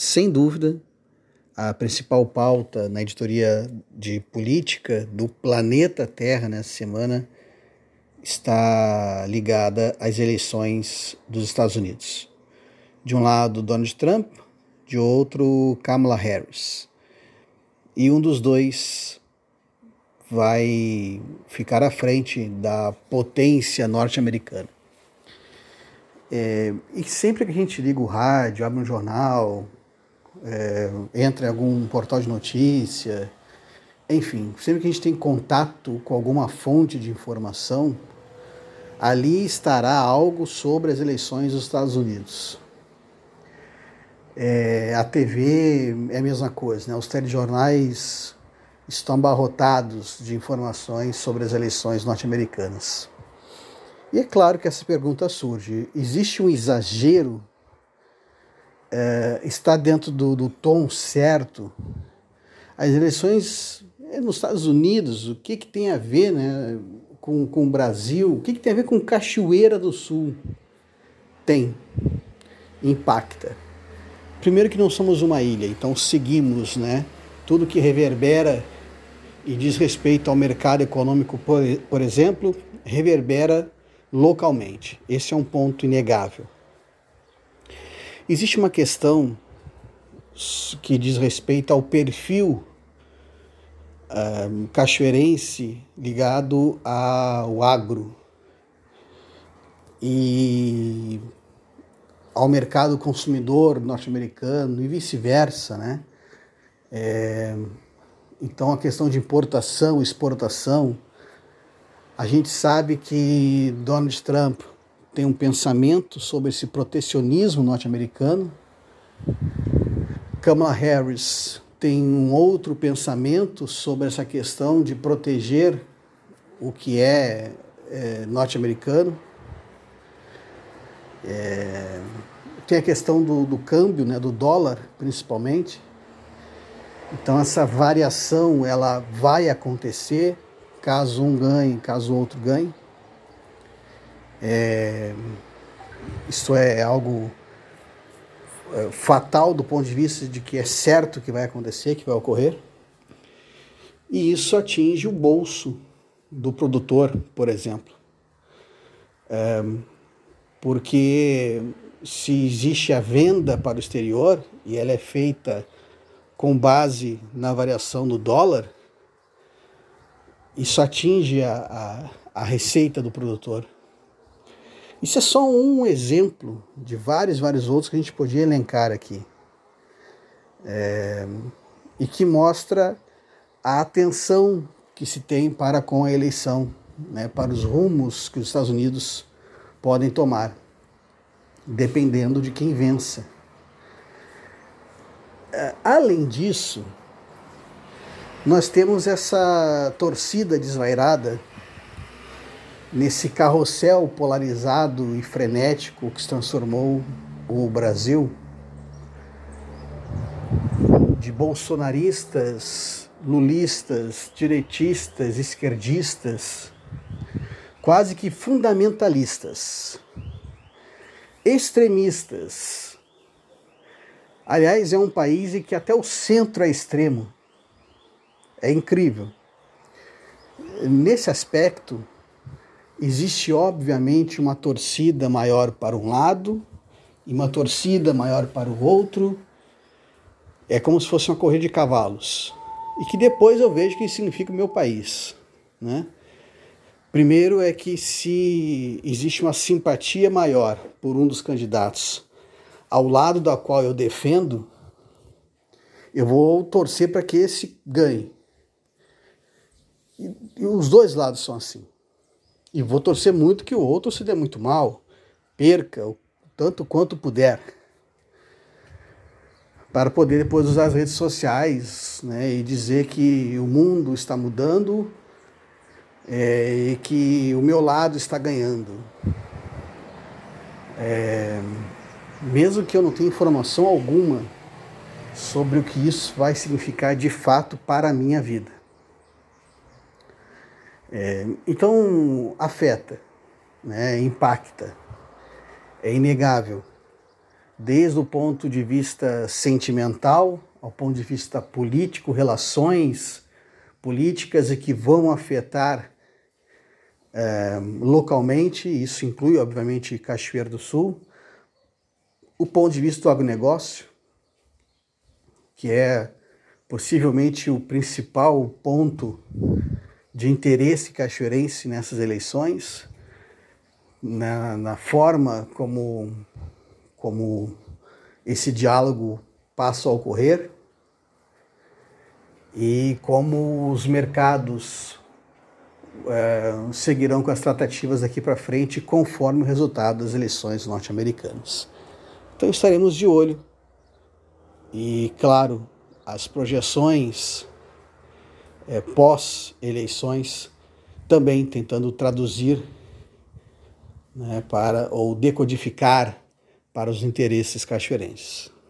sem dúvida, a principal pauta na editoria de política do planeta Terra nessa semana está ligada às eleições dos Estados Unidos. De um lado, Donald Trump, de outro, Kamala Harris. E um dos dois vai ficar à frente da potência norte-americana. E sempre que a gente liga o rádio, abre um jornal, entra em algum portal de notícia, enfim, sempre que a gente tem contato com alguma fonte de informação, ali estará algo sobre as eleições dos Estados Unidos. A TV é a mesma coisa, né? Os telejornais estão abarrotados de informações sobre as eleições norte-americanas. E é claro que essa pergunta surge: existe um exagero? Está dentro do tom certo? As eleições nos Estados Unidos, o que tem a ver, né, com o Brasil? O que tem a ver com Cachoeira do Sul? Impacta. Primeiro que não somos uma ilha, então seguimos, né, tudo que reverbera e diz respeito ao mercado econômico, por exemplo, reverbera localmente. Esse é um ponto inegável. Existe uma questão que diz respeito ao perfil cachoeirense ligado ao agro e ao mercado consumidor norte-americano e vice-versa, né? Então a questão de importação e exportação, a gente sabe que Donald Trump tem um pensamento sobre esse protecionismo norte-americano. Kamala Harris tem um outro pensamento sobre essa questão de proteger o que é norte-americano. Tem a questão do câmbio, né, do dólar, principalmente. Então essa variação ela vai acontecer, caso um ganhe, caso o outro ganhe. Isso é algo fatal do ponto de vista de que é certo que vai acontecer, que vai ocorrer. E isso atinge o bolso do produtor, por exemplo. Porque se existe a venda para o exterior e ela é feita com base na variação do dólar, isso atinge a receita do produtor. Isso é só um exemplo de vários outros que a gente podia elencar aqui. E que mostra a atenção que se tem para com a eleição, né, para os rumos que os Estados Unidos podem tomar, dependendo de quem vença. Além disso, nós temos essa torcida desvairada nesse carrossel polarizado e frenético que se transformou o Brasil, de bolsonaristas, lulistas, direitistas, esquerdistas, quase que fundamentalistas, extremistas. Aliás, é um país em que até o centro é extremo. É incrível. Nesse aspecto, existe, obviamente, uma torcida maior para um lado e uma torcida maior para o outro. É como se fosse uma corrida de cavalos. E que depois eu vejo que isso significa o meu país, né? Primeiro é que se existe uma simpatia maior por um dos candidatos ao lado da qual eu defendo, eu vou torcer para que esse ganhe. E os dois lados são assim. E vou torcer muito que o outro se dê muito mal, perca o tanto quanto puder, para poder depois usar as redes sociais, né, e dizer que o mundo está mudando e que o meu lado está ganhando. Mesmo que eu não tenha informação alguma sobre o que isso vai significar de fato para a minha vida. Então, afeta, né, impacta, é inegável. desde o ponto de vista sentimental, ao ponto de vista político, relações políticas e que vão afetar localmente, isso inclui, obviamente, Cachoeira do Sul, o ponto de vista do agronegócio, que é possivelmente o principal ponto de interesse cachoeirense nessas eleições, na forma como esse diálogo passa a ocorrer e como os mercados seguirão com as tratativas daqui para frente conforme o resultado das eleições norte-americanas. Então estaremos de olho e, claro, as projeções pós-eleições também tentando traduzir, né, ou decodificar para os interesses cachoeirenses.